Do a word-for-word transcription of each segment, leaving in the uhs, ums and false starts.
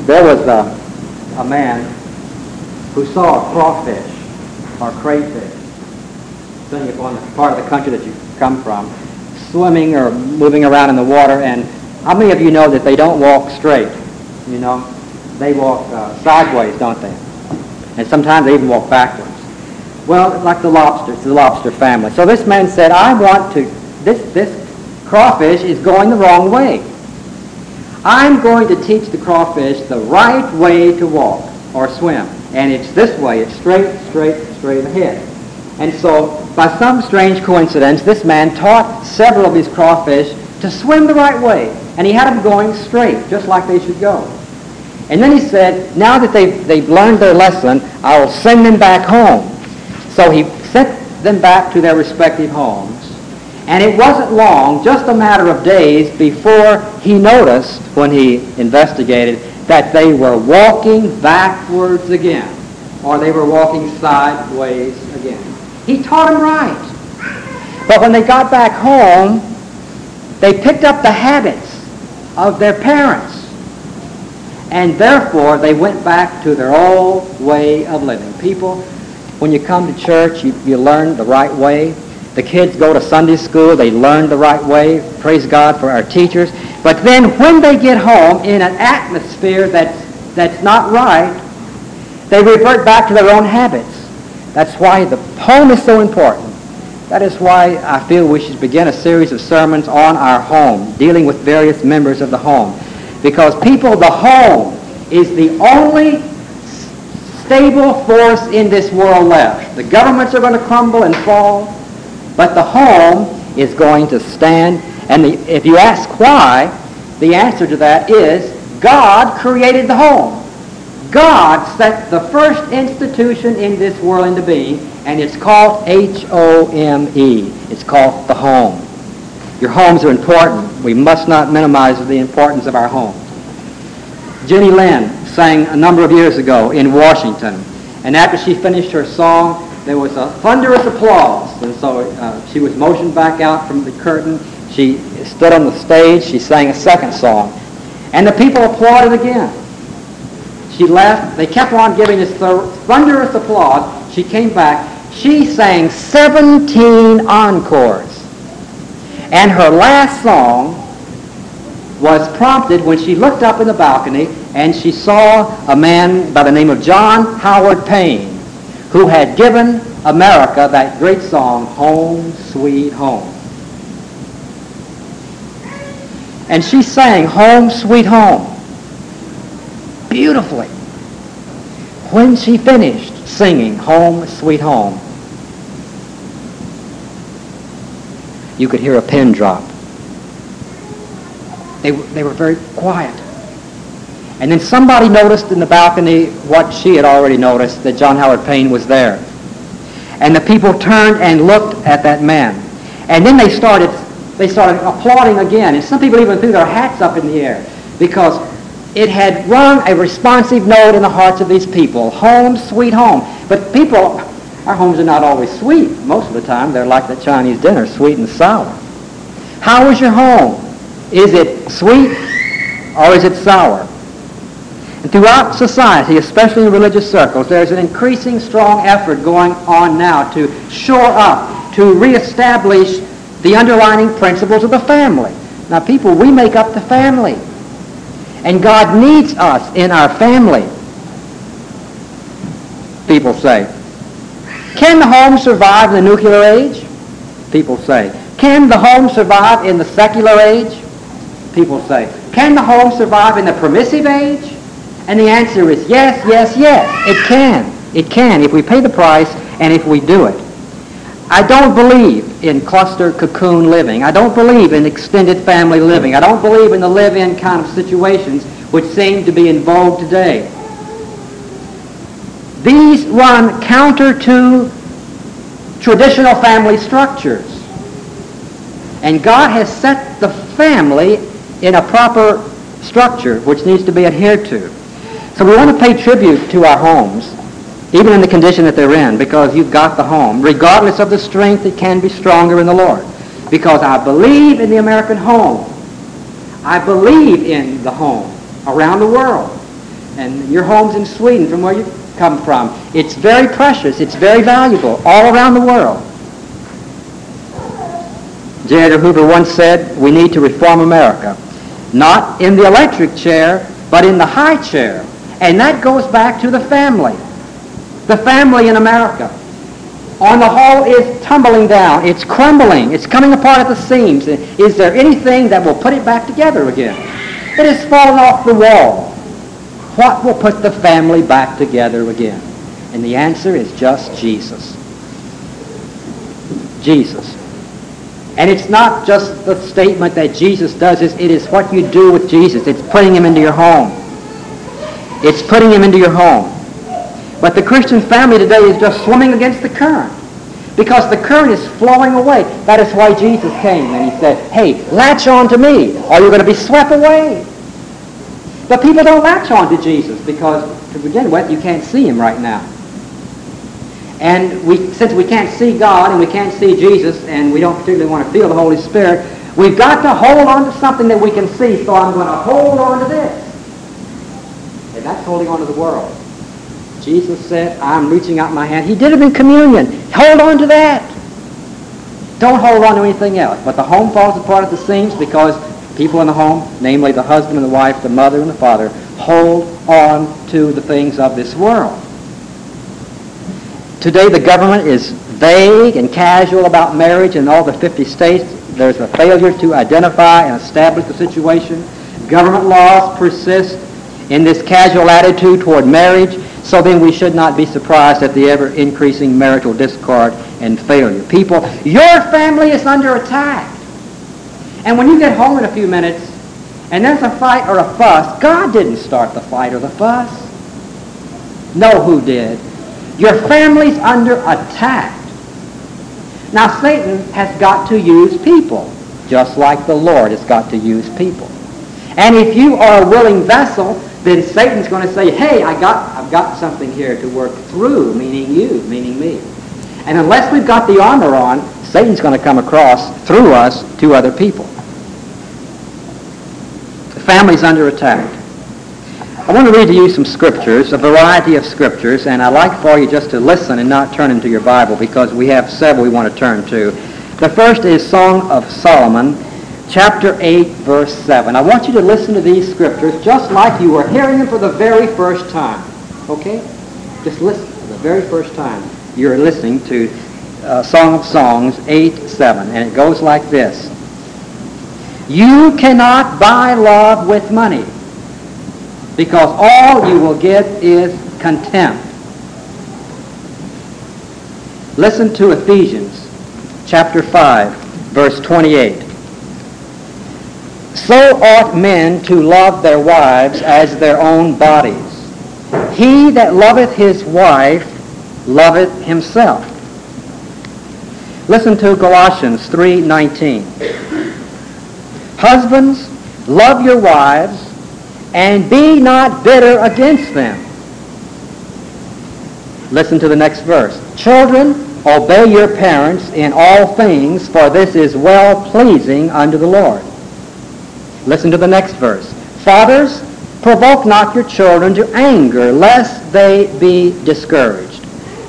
There was a, a man who saw a crawfish or crayfish, depending upon the part of the country that you come from, swimming or moving around in the water. And how many of you know that they don't walk straight? You know, they walk uh, sideways, don't they? And sometimes they even walk backwards. Well, like the lobsters, the lobster family. So this man said, I want to, this, this crawfish is going the wrong way. I'm going to teach the crawfish the right way to walk or swim. And it's this way. It's straight, straight, straight ahead. And so, by some strange coincidence, this man taught several of these crawfish to swim the right way. And he had them going straight, just like they should go. And then he said, now that they've, they've learned their lesson, I will send them back home. So he sent them back to their respective homes. And it wasn't long, just a matter of days, before he noticed, when he investigated, that they were walking backwards again, or they were walking sideways again. He taught them right. But when they got back home, they picked up the habits of their parents. And therefore, they went back to their old way of living. People, when you come to church, you, you learn the right way. The kids go to Sunday school, they learn the right way. Praise God for our teachers. But then when they get home in an atmosphere that's, that's not right, they revert back to their own habits. That's why the home is so important. That is why I feel we should begin a series of sermons on our home, dealing with various members of the home. Because people, the home is the only stable force in this world left. The governments are going to crumble and fall, but the home is going to stand. And the, if you ask why, the answer to that is God created the home. God set the first institution in this world into being, and it's called H O M E. It's called the home. Your homes are important. We must not minimize the importance of our homes. Jenny Lind sang a number of years ago in Washington, and after she finished her song, there was a thunderous applause, and so uh, she was motioned back out from the curtain. She stood on the stage. She sang a second song, and the people applauded again. She left. They kept on giving this th- thunderous applause. She came back. She sang seventeen encores. And her last song was prompted when she looked up in the balcony and she saw a man by the name of John Howard Payne, who had given America that great song, Home, Sweet Home. And she sang Home, Sweet Home beautifully. When she finished singing Home, Sweet Home, you could hear a pin drop. They, they were very quiet. And then somebody noticed in the balcony what she had already noticed, that John Howard Payne was there. And the people turned and looked at that man. And then they started, they started applauding again. And some people even threw their hats up in the air because it had rung a responsive note in the hearts of these people. Home, sweet home. But people, our homes are not always sweet. Most of the time, they're like the Chinese dinner, sweet and sour. How is your home? Is it sweet or is it sour? And throughout society, especially in religious circles, there's an increasing strong effort going on now to shore up, to reestablish the underlying principles of the family. Now, people, we make up the family. And God needs us in our family. People say, can the home survive in the nuclear age? People say, can the home survive in the secular age? People say, can the home survive in the permissive age? And the answer is yes, yes, yes. It can. It can if we pay the price and if we do it. I don't believe in cluster cocoon living. I don't believe in extended family living. I don't believe in the live-in kind of situations which seem to be in vogue today. These run counter to traditional family structures. And God has set the family in a proper structure which needs to be adhered to. So we want to pay tribute to our homes, even in the condition that they're in, because you've got the home. Regardless of the strength, it can be stronger in the Lord. Because I believe in the American home. I believe in the home around the world. and your home's in Sweden from where you come from. It's very precious. It's very valuable all around the world. J. Edgar Hoover once said, we need to reform America, not in the electric chair, but in the high chair. And that goes back to the family. The family in America, on the whole, is tumbling down. It's crumbling. It's coming apart at the seams. Is there anything that will put it back together again? It has fallen off the wall. What will put the family back together again? And the answer is just Jesus. Jesus. And it's not just the statement that Jesus does this. It is what you do with Jesus. It's putting him into your home. It's putting him into your home. But the Christian family today is just swimming against the current, because the current is flowing away. That is why Jesus came and he said, hey, latch on to me or you're going to be swept away. But people don't latch on to Jesus because, to begin with, you can't see him right now. And we, since we can't see God and we can't see Jesus and we don't particularly want to feel the Holy Spirit, we've got to hold on to something that we can see, so I'm going to hold on to this. And that's holding on to the world. Jesus said, I'm reaching out my hand. He did it in communion. Hold on to that. Don't hold on to anything else. But the home falls apart at the seams because people in the home, namely the husband and the wife, the mother and the father, hold on to the things of this world. Today the government is vague and casual about marriage in all the fifty states. There's a failure to identify and establish the situation. Government laws persist in this casual attitude toward marriage, so then we should not be surprised at the ever-increasing marital discord and failure. People, your family is under attack. And when you get home in a few minutes and there's a fight or a fuss, God didn't start the fight or the fuss. No, who did? Your family's under attack. Now, Satan has got to use people, just like the Lord has got to use people. And if you are a willing vessel, then Satan's going to say, hey, I got, I've got something here to work through, meaning you, meaning me. And unless we've got the armor on, Satan's going to come across through us to other people. The family's under attack. I want to read to you some scriptures, a variety of scriptures, and I'd like for you just to listen and not turn into your Bible because we have several we want to turn to. The first is Song of Solomon, chapter eight, verse seven. I want you to listen to these scriptures just like you were hearing them for the very first time. Okay? Just listen for the very first time. You're listening to uh, Song of Songs eight, seven, and it goes like this. You cannot buy love with money, because all you will get is contempt. Listen to Ephesians chapter five, verse twenty-eight. So ought men to love their wives as their own bodies. He that loveth his wife loveth himself. Listen to Colossians three nineteen. Husbands, love your wives, and be not bitter against them. Listen to the next verse. Children, obey your parents in all things, for this is well-pleasing unto the Lord. Listen to the next verse. Fathers, provoke not your children to anger, lest they be discouraged.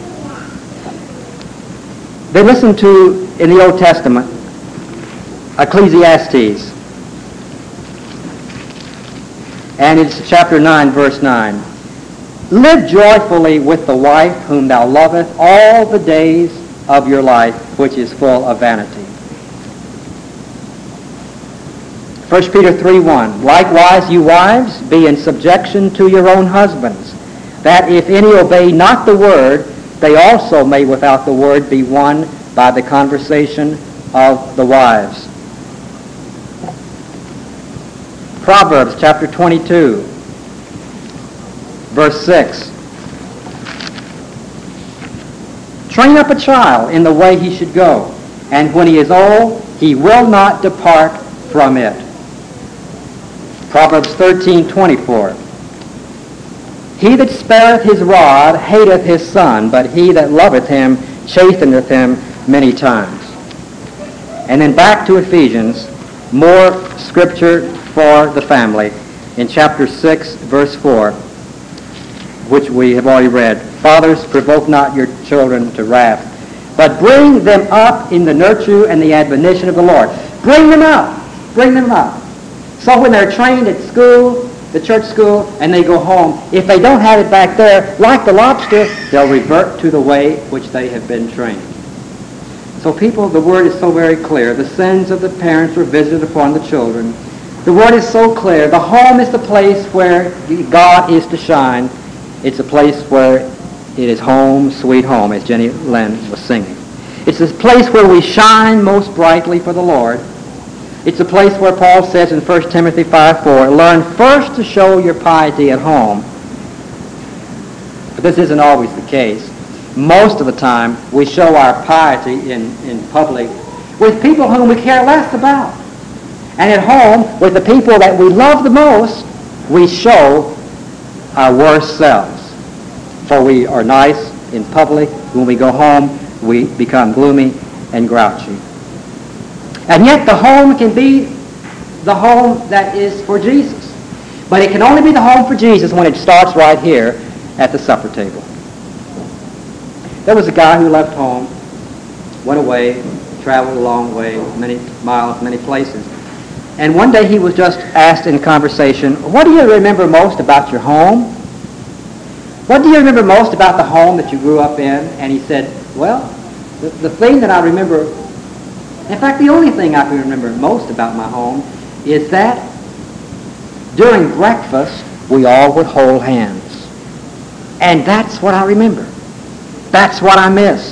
Then listen to, in the Old Testament, Ecclesiastes. And it's chapter nine, verse nine. Live joyfully with the wife whom thou lovest all the days of your life, which is full of vanity. First Peter three one. Likewise, you wives, be in subjection to your own husbands, that if any obey not the word, they also may without the word be won by the conversation of the wives. Proverbs chapter twenty-two, verse six. Train up a child in the way he should go, and when he is old, he will not depart from it. Proverbs thirteen twenty-four. He that spareth his rod hateth his son, but he that loveth him chasteneth him many times. And then back to Ephesians, more scripture for the family. In chapter six, verse four. which we have already read. Fathers, provoke not your children to wrath, but bring them up in the nurture and the admonition of the Lord. Bring them up. Bring them up. So when they're trained at school, the church school, and they go home, if they don't have it back there, like the lobster, they'll revert to the way which they have been trained. So people, the word is so very clear. The sins of the parents were visited upon the children. The word is so clear. The home is the place where God is to shine. It's a place where it is home, sweet home, as Jenny Lynn was singing. It's a place where we shine most brightly for the Lord. It's a place where Paul says in First Timothy five four, learn first to show your piety at home. But this isn't always the case. Most of the time, we show our piety in, in public with people whom we care less about. And at home, with the people that we love the most, we show our worst selves. For we are nice in public. When we go home, we become gloomy and grouchy. And yet the home can be the home that is for Jesus. But it can only be the home for Jesus when it starts right here at the supper table. There was a guy who left home, went away, traveled a long way, many miles, many places. And one day he was just asked in conversation, what do you remember most about your home? What do you remember most about the home that you grew up in? And he said, well, the, the thing that I remember, in fact, the only thing I can remember most about my home is that during breakfast, we all would hold hands. And that's what I remember. That's what I miss.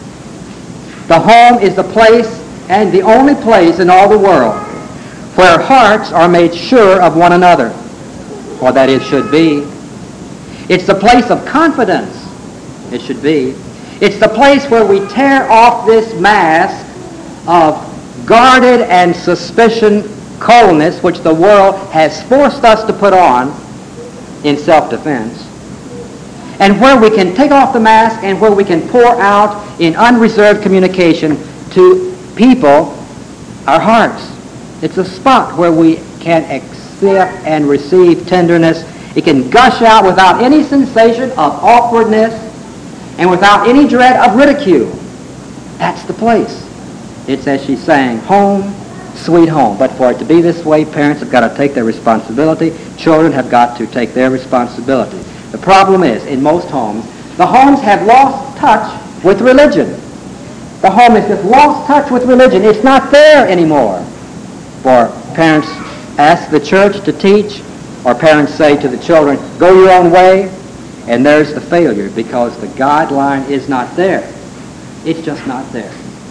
The home is the place and the only place in all the world where hearts are made sure of one another, or that it should be. It's the place of confidence, it should be. It's the place where we tear off this mask of guarded and suspicion coldness which the world has forced us to put on in self-defense, and where we can take off the mask and where we can pour out in unreserved communication to people our hearts. It's a spot where we can accept and receive tenderness. It can gush out without any sensation of awkwardness and without any dread of ridicule. That's the place. It's, as she's saying, home, sweet home. But for it to be this way, parents have got to take their responsibility. Children have got to take their responsibility. The problem is, in most homes, the homes have lost touch with religion. The home has just lost touch with religion. It's not there anymore. For parents ask the church to teach, or parents say to the children, go your own way, and there's the failure because the guideline is not there. It's just not there.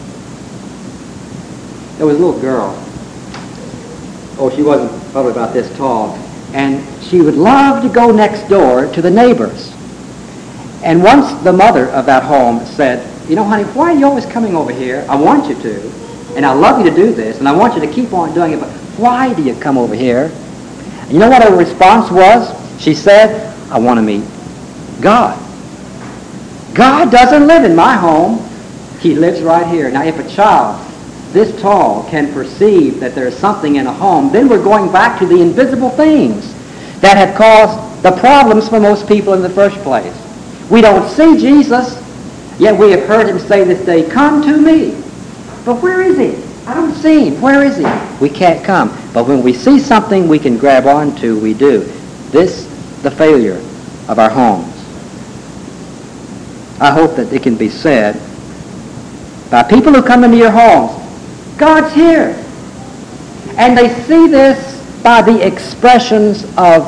There was a little girl. Oh, she wasn't probably about this tall. And she would love to go next door to the neighbors. And once the mother of that home said, you know, honey, why are you always coming over here? I want you to. And I love you to do this. And I want you to keep on doing it. But why do you come over here? And you know what her response was? She said, I want to meet God. God doesn't live in my home. He lives right here. Now, if a child this tall can perceive that there's something in a home, then we're going back to the invisible things that have caused the problems for most people in the first place. We don't see Jesus, yet we have heard him say this day, come to me. But where is he? I don't see him. Where is he? We can't come. But when we see something we can grab onto, we do. This, the failure of our homes. I hope that it can be said by people who come into your homes, God's here. And they see this by the expressions of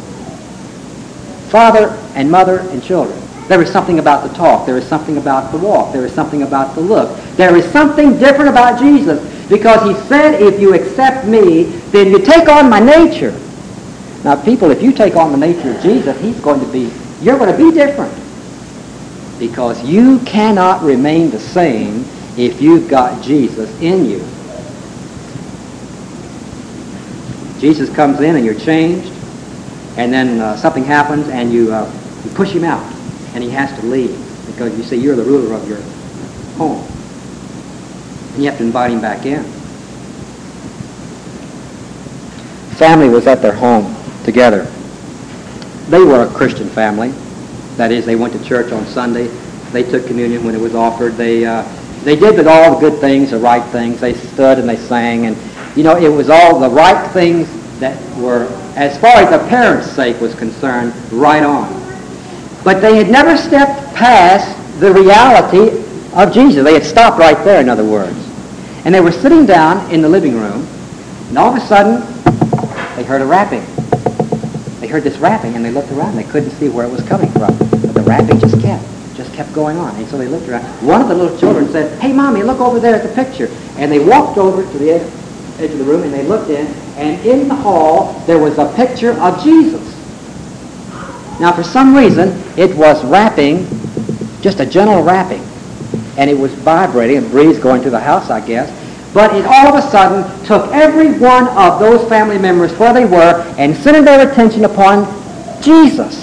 father and mother and children. There is something about the talk. There is something about the walk. There is something about the look. There is something different about Jesus because he said, if you accept me, then you take on my nature. Now, people, if you take on the nature of Jesus, he's going to be, you're going to be different because you cannot remain the same if you've got Jesus in you. Jesus comes in and you're changed, and then uh, something happens and you, uh, you push him out, and he has to leave because you see you're the ruler of your home. And you have to invite him back in. Family was at their home together. They were a Christian family. That is, they went to church on Sunday. They took communion when it was offered. They uh, they did with all the good things, the right things. They stood and they sang. And, you know, it was all the right things that were, as far as the parents' sake was concerned, right on. But they had never stepped past the reality of Jesus. They had stopped right there, in other words. And they were sitting down in the living room, and all of a sudden, they heard a rapping. They heard this rapping, and they looked around. They couldn't see where it was coming from. But the rapping just kept, just kept going on. And so they looked around. One of the little children said, "Hey, Mommy, look over there at the picture." And they walked over to the edge, edge of the room, and they looked in. And in the hall, there was a picture of Jesus. Now, for some reason, it was rapping, just a gentle rapping. And it was vibrating, a breeze going through the house, I guess. But it all of a sudden took every one of those family members where they were and centered their attention upon Jesus.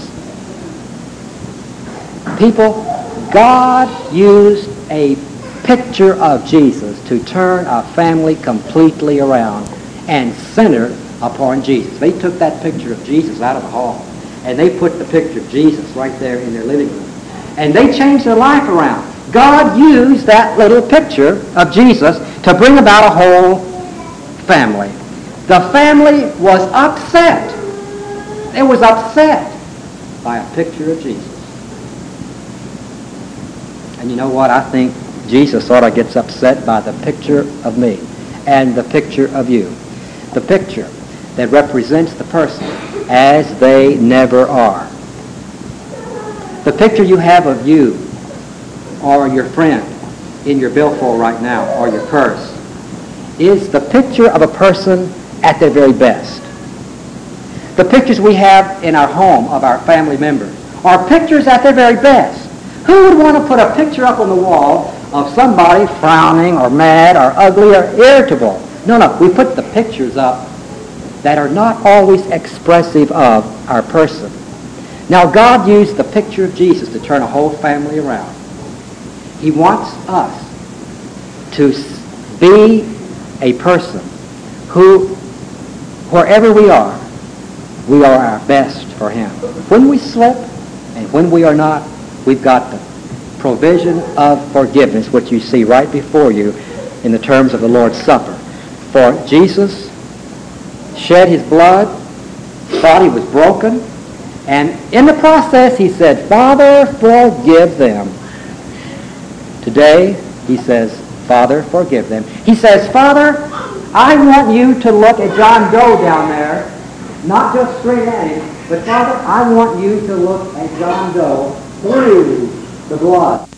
People, God used a picture of Jesus to turn a family completely around and center upon Jesus. They took that picture of Jesus out of the hall, and they put the picture of Jesus right there in their living room. And they changed their life around. God used that little picture of Jesus to bring about a whole family. The family was upset. It was upset by a picture of Jesus. And you know what? I think Jesus sort of gets upset by the picture of me and the picture of you. The picture that represents the person as they never are. The picture you have of you or your friend in your billfold right now, or your purse, is the picture of a person at their very best. The pictures we have in our home of our family members are pictures at their very best. Who would want to put a picture up on the wall of somebody frowning or mad or ugly or irritable? No, no, we put the pictures up that are not always expressive of our person. Now, God used the picture of Jesus to turn a whole family around. He wants us to be a person who, wherever we are, we are our best for Him. When we slip and when we are not, we've got the provision of forgiveness, which you see right before you in the terms of the Lord's Supper. For Jesus shed His blood, His body was broken, and in the process He said, "Father, forgive them." Today, He says, "Father, forgive them." He says, "Father, I want you to look at John Doe down there, not just straight at him, but Father, I want you to look at John Doe through the blood."